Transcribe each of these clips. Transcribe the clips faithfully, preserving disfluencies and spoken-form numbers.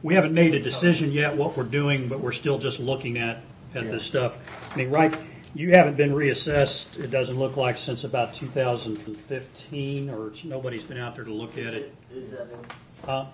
we haven't made a decision yet what we're doing, but we're still just looking at, at this stuff. I mean, right, you haven't been reassessed, it doesn't look like, since about two thousand fifteen, or it's, nobody's been out there to look at it. Is that in? Huh?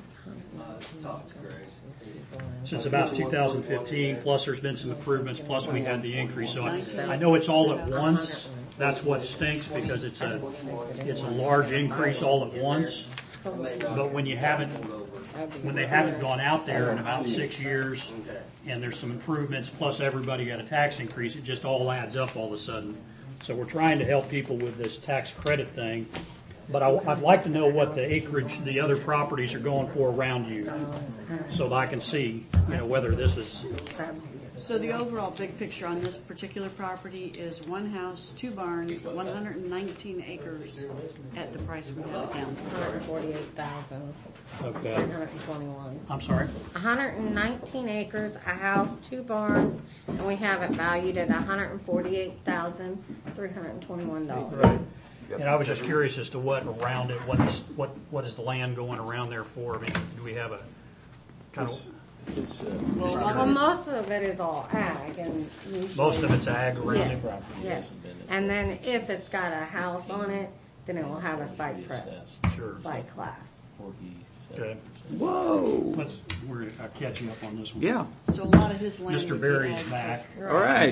Since about two thousand fifteen, plus there's been some improvements, plus we had the increase. So I, I know it's all at once. That's what stinks, because it's a, it's a large increase all at once. But when you haven't, when they haven't gone out there in about six years, and there's some improvements, plus everybody got a tax increase, it just all adds up all of a sudden. So we're trying to help people with this tax credit thing. But I, I'd like to know what the acreage, the other properties are going for around you, so that I can see, you know, whether this is. So the overall big picture on this particular property is one house, two barns, one hundred nineteen acres at the price we have it down. one hundred forty-eight thousand. Okay. one hundred twenty-one. I'm sorry? one hundred nineteen acres, a house, two barns, and we have it valued at one hundred forty-eight thousand three hundred twenty-one dollars. Right. And I was just curious as to what around it, what is, what, what is the land going around there for? I mean, do we have a kind of, It's, uh, Well, a lot Well, of it's, most of it is all ag, and usually, most of it's ag around it? yes, yes. And then if it's got a house on it, then it will have a site prep Sure. by class. Okay. whoa. Let's, we're, I'll catch you up on this one. Yeah. so a lot of his land. Mister would be Berry's ag. back. All right.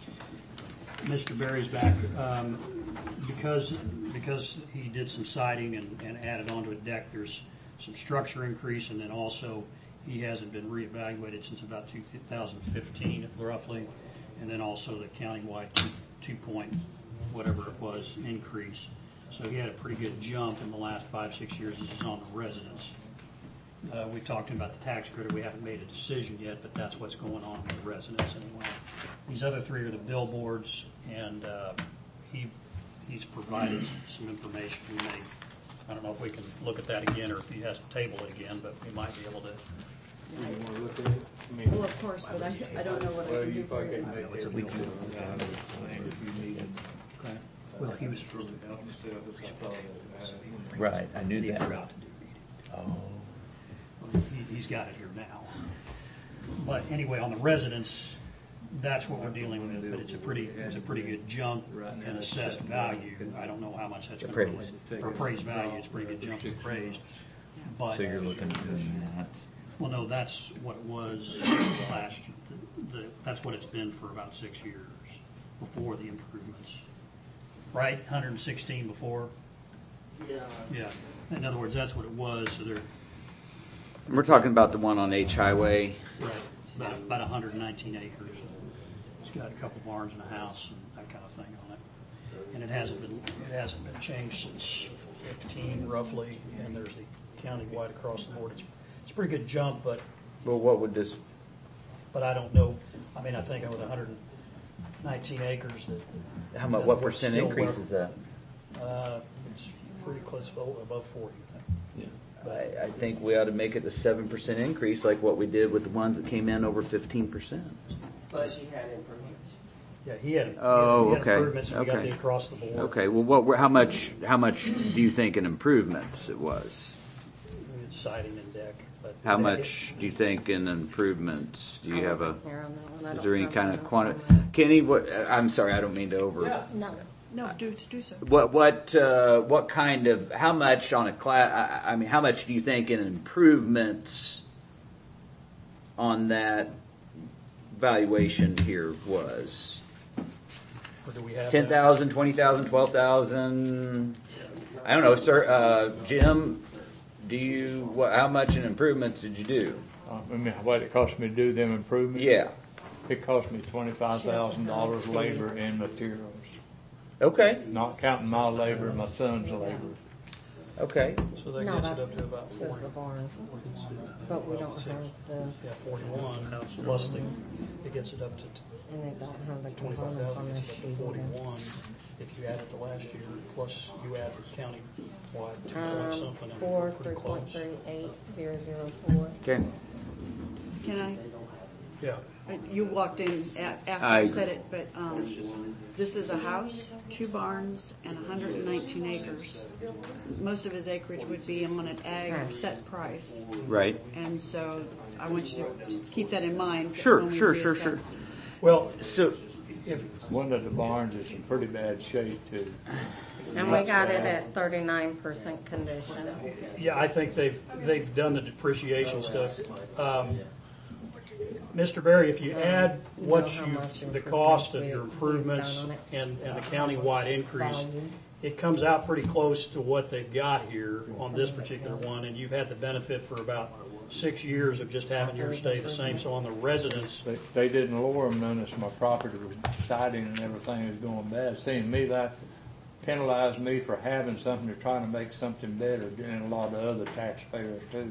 Mister Berry's back, um, because, because he did some siding and, and added onto a deck, there's some structure increase, and then also he hasn't been reevaluated since about two thousand fifteen, roughly, and then also the countywide two, two point, whatever it was, increase. So he had a pretty good jump in the last five, six years. This is on the residents. Uh, we talked about the tax credit. We haven't made a decision yet, but that's what's going on with the residents anyway. These other three are the billboards, and uh, he he's provided some information. We may, I don't know if we can look at that again or if he has to table it again, but we might be able to. You want to look at it? I mean, Well, of course, but I, I don't know what I well, can do you for probably you. can make it. We can. If you need it. Okay. Well, he was supposed to be out. Still, it's a problem. Right, I knew He that. forgot to do it. Oh. He, he's got it here now. But anyway, on the residents, that's what we're dealing with, but it's a pretty, it's a pretty good jump in assessed value. I don't know how much that's going to Appraised. relate. For appraised value, it's a pretty good jump in appraised. But, So you're looking at doing that. well, no, that's what it was last, the, the, that's what it's been for about six years before the improvements. Right? one hundred sixteen before? Yeah. Yeah. In other words, that's what it was, so they're, We're talking about the one on H Highway. right, about, about one hundred nineteen acres. It's got a couple barns and a house and that kind of thing on it. And it hasn't been, it hasn't been changed since fifteen roughly, and there's the county-wide across the board. It's, it's a pretty good jump, but, Well, what would this, but I don't know, I mean, I think with one hundred nineteen acres that. how much, that's what what's percent still increase where- is that? Uh, it's pretty close, to above forty, I think. I, I think we ought to make it a seven percent increase like what we did with the ones that came in over fifteen percent. But he had improvements. Yeah, he had, he had Oh, okay, improvements, and we got okay. the across the board. Okay, well, what, were- how much, how much do you think in improvements it was? We had siding and deck, but. How much do you think in improvements? Do you have a, Here on that one. I is don't there any have kind the of notes quanti, on that. Kenny, what, I'm sorry, I don't mean to over. No. No, do, do so. What, what, uh, what kind of, how much on a class, I, I mean, how much do you think in improvements on that valuation here was? Or do we have? ten that? thousand, twenty thousand, twelve thousand? I don't know, sir, uh, Jim, do you, what, how much in improvements did you do? Uh, I mean, what it cost me to do them improvements? Yeah, It cost me twenty-five thousand dollars labor and materials, okay, not counting my labor and my son's labor. okay. So that No, gets that's, it up to about this is forty. the barn, but we don't have the, Yeah, forty-one, plus the, it gets it up to and they don't have the twenty-five components on thousand, this gets it sheet up to either. forty-one. If you add it to last year, plus you add the county-wide two point Um, something, and four, we're three pretty point close. three, eight, zero, zero, four. Okay. Can I, Yeah, You walked in a- after I I said it, but um, this is a house, two barns, and one hundred nineteen acres. Most of his acreage would be on an ag set price, Right. and so I want you to just keep that in mind. Sure, when we sure, sure, sure. reassess. Well, So, if, One of the barns is in pretty bad shape too. And we got it at thirty-nine percent condition. yeah, I think they've, they've done the depreciation stuff. Um, Mister Berry, if you add what how you, much the cost of improvements your we- improvements he's done on it. and, and the countywide increase, Volume. it comes out pretty close to what they've got here on this particular one, and you've had the benefit for about six years of just having yours stay the same. So on the residents, They, they didn't lower them none as my property was siding and everything was going bad. It seemed to me that penalized me for having something to try to make something better than a lot of other taxpayers too.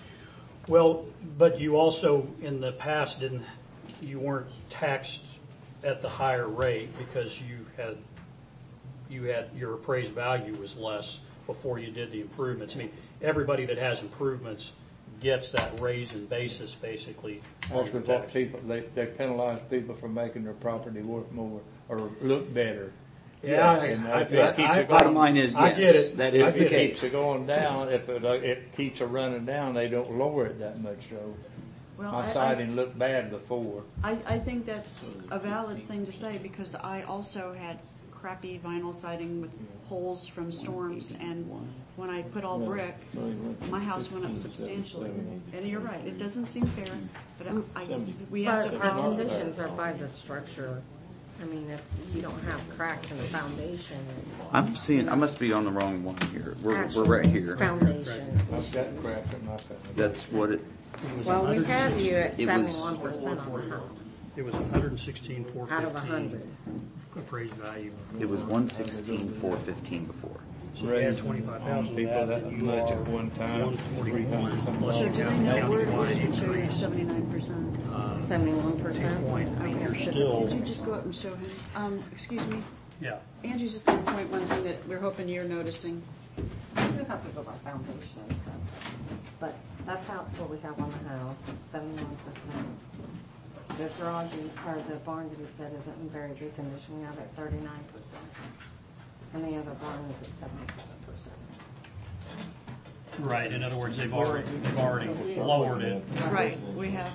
well, but you also in the past didn't, you weren't taxed at the higher rate because you had, you had, your appraised value was less before you did the improvements. I mean, everybody that has improvements gets that raise in basis basically. on That's your what tax. people, they, they penalize people for making their property worth more or look better. Yeah, And I, that- that keeps I, it bottom going. line is I yes, get it. that I is the get it. case. Keeps it going down. If it, uh, it keeps it running down, they don't lower it that much. So Well, my I- I- siding looked bad before. I, I think that's a valid thing to say because I also had crappy vinyl siding with holes from storms, and when I put all brick, my house went up substantially. And you're right, it doesn't seem fair, but I, I we have But to our follow. conditions are by the structure. I mean, if you don't have cracks in the foundation. I'm seeing, I must be on the wrong one here. We're, we're actual right here. Foundation. I've got crap in my family. That's what it, Well, we have you at It was- seventy-one percent on the house, It was one hundred sixteen four out of a fifteen hundred. appraised value. it was one sixteen four fifteen before. So you add twenty-five thousand to People that, that and you much are at one time, one three hundred forty-one. something. Plus So you do they have know where, where countywide does it show you increase. seventy-nine percent? Seventy-one percent. Point, I mean, you're it's just- still, Could you just go up and show him? Um, excuse me, yeah. Angie's just going to point one thing that we're hoping you're noticing. We do have to go by foundation and stuff, but that's how, what we have on the house, it's seventy-one percent. The garage, and- or the barn that he said isn't in very good condition, we have it at thirty-nine percent. And the other barn is at seventy-seven percent. Right, in other words, they've already, they've already lowered it. Right, we have.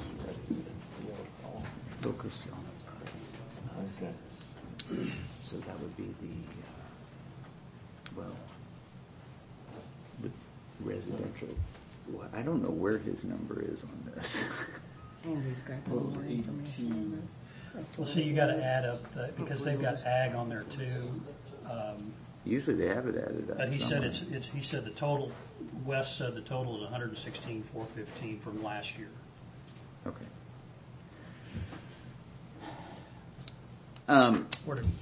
Focus on the, so that would be the, uh, well, the residential, well, I don't know where his number is on this. Andy's got more information on this. That's Well, what see, you it gotta is. add up, the- because they've got ag on there too. Um, Usually they have it added up. But he said somewhere. it's, it's, he said the total, Wes said the total is one hundred sixteen four fifteen from last year. Okay. Um, Where did-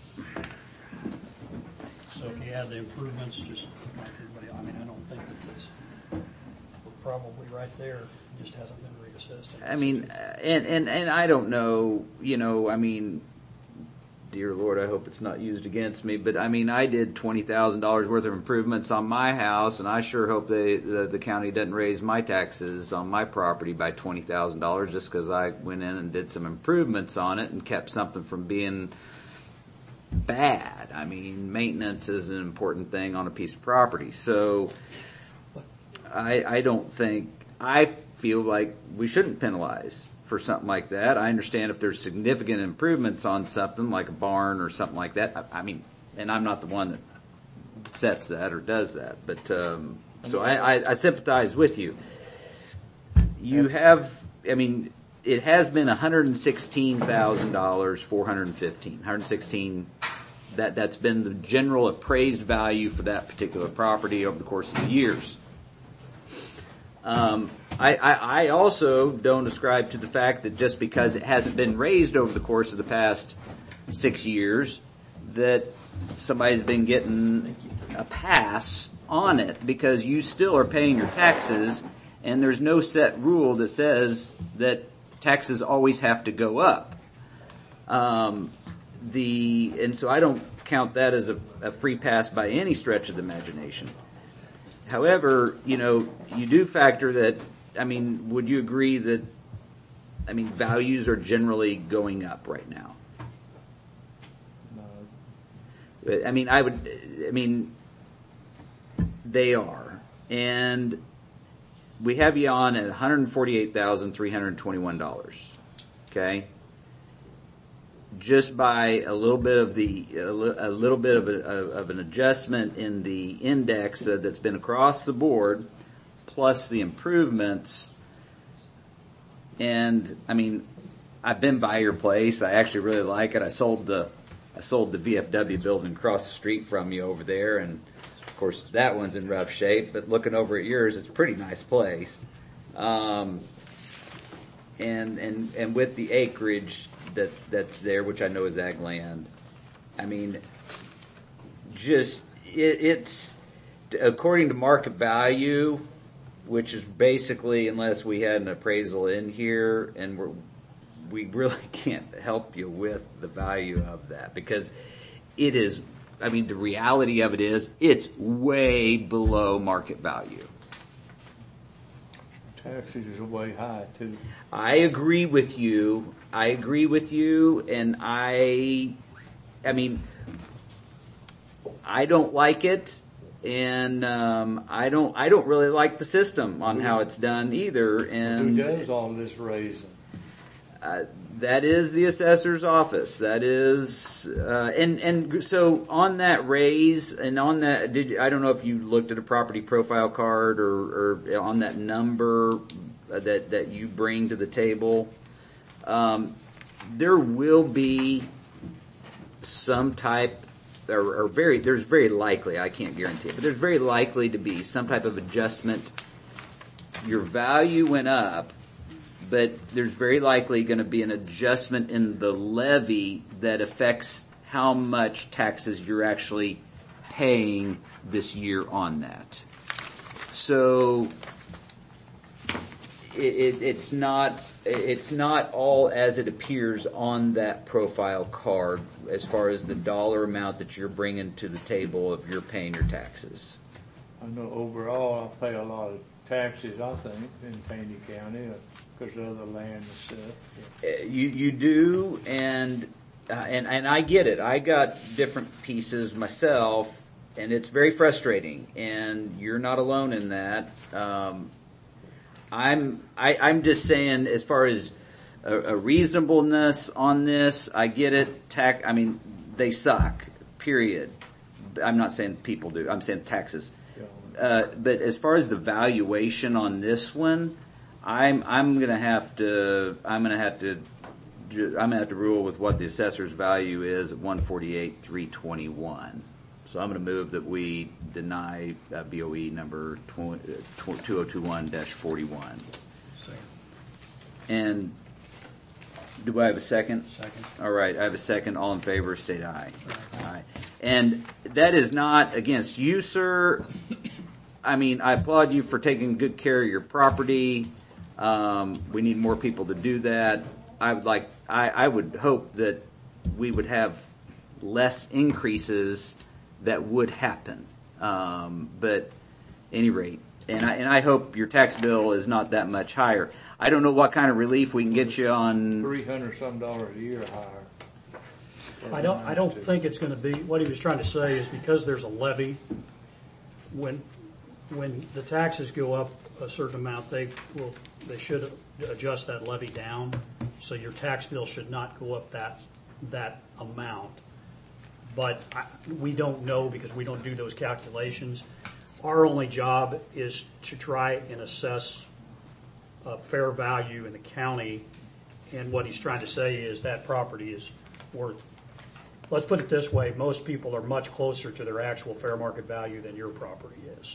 So if you add the improvements, just like everybody, I mean, I don't think that it's, we're probably right there, it just hasn't been reassessed. I mean, uh, and, and, and I don't know, you know, I mean, dear Lord, I hope it's not used against me, but I mean, I did twenty thousand dollars worth of improvements on my house, and I sure hope they, the, the county doesn't raise my taxes on my property by twenty thousand dollars just because I went in and did some improvements on it and kept something from being bad. I mean, maintenance is an important thing on a piece of property. So I, I don't think, I feel like we shouldn't penalize for something like that. I understand if there's significant improvements on something like a barn or something like that. I, I mean, and I'm not the one that sets that or does that, but um, so I, I, I sympathize with you. You have, I mean, it has been one hundred sixteen thousand dollars, four hundred fifteen, one hundred sixteen. That that's been the general appraised value for that particular property over the course of the years. Um, I, I, I also don't ascribe to the fact that just because it hasn't been raised over the course of the past six years, that somebody's been getting a pass on it, because you still are paying your taxes, and there's no set rule that says that taxes always have to go up. Um, the and so I don't count that as a, a free pass by any stretch of the imagination. However, you know, you do factor that, I mean, would you agree that I mean, values are generally going up right now. No, But, I mean, I would, I mean, they are. And we have you on at one hundred forty-eight thousand three hundred twenty-one dollars. Okay? Just by a little bit of the, a, li- a little bit of, a, of an adjustment in the index uh, that's been across the board, plus the improvements. And, I mean, I've been by your place. I actually really like it. I sold the, I sold the V F W building across the street from you over there, and of course that one's in rough shape, but looking over at yours, it's a pretty nice place. Um, and, and, and with the acreage that, that's there, which I know is ag land, I mean, just, it, it's, according to market value, which is basically, unless we had an appraisal in here, and we're, we really can't help you with the value of that, because it is, I mean, the reality of it is, it's way below market value. taxes are way high too. I agree with you. I agree with you, and I, I mean, I don't like it, and um, I don't, I don't really like the system on how it's done either. And Who does all this raising? Uh, that is the assessor's office. That is, uh, and, and so on that raise and on that, did you, I don't know if you looked at a property profile card or, or on that number that, that you bring to the table. Um, there will be some type, or, or very, there's very likely, I can't guarantee it, but there's very likely to be some type of adjustment. Your value went up, but there's very likely going to be an adjustment in the levy that affects how much taxes you're actually paying this year on that. So it, it, it's not it's not all as it appears on that profile card as far as the dollar amount that you're bringing to the table if you're paying your taxes. I know overall I pay a lot of taxes, I think, in Taney County because of the land and stuff. Uh, You you do, and uh, and and I get it. I got different pieces myself, and it's very frustrating. And you're not alone in that. Um, I'm I, I'm just saying, as far as a, a reasonableness on this, I get it. Tax, I mean, they suck. Period. I'm not saying people do. I'm saying taxes. Uh, but as far as the valuation on this one, I'm I'm gonna have to I'm gonna have to I'm gonna have to rule with what the assessor's value is at one forty-eight three twenty-one. So I'm gonna move that we deny uh, B O E number two oh two one dash forty-one. Second. And do I have a second? Second. All right, I have a second. All in favor, state aye. Aye. And that is not against you, sir. I mean, I applaud you for taking good care of your property. Um, we need more people to do that. I would like, I, I would hope that we would have less increases that would happen. Um, but any rate, and I, and I hope your tax bill is not that much higher. I don't know what kind of relief we can get you on. Three hundred some dollars a year higher. I don't, I don't think it's gonna be, what he was trying to say is because there's a levy, when, when the taxes go up a certain amount, they will, they should adjust that levy down. So your tax bill should not go up that, that amount. But I, we don't know because we don't do those calculations. Our only job is to try and assess a fair value in the county. And what he's trying to say is that property is worth, let's put it this way, most people are much closer to their actual fair market value than your property is.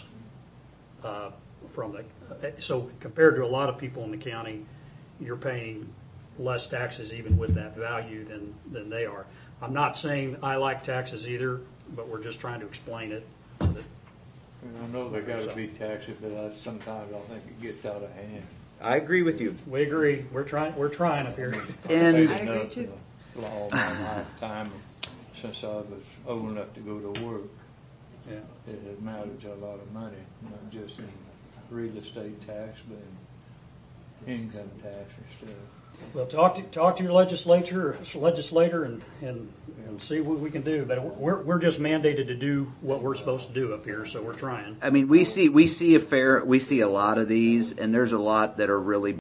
Uh, from the, so compared to a lot of people in the county, you're paying less taxes even with that value than, than they are. I'm not saying I like taxes either, but we're just trying to explain it so that. And I know they gotta be taxes, but I, sometimes I think it gets out of hand. I agree with you. We agree. We're trying, we're trying up here. And- I've I paid agree enough too. in All my lifetime, since I was old enough to go to work, Yeah. it has mattered to a lot of money, not just in real estate tax, but in income tax and stuff. Well, talk to, talk to your legislature, legislator and, and, and see what we can do. But we're, we're just mandated to do what we're supposed to do up here, so we're trying. I mean, we see, we see a fair, we see a lot of these, and there's a lot that are really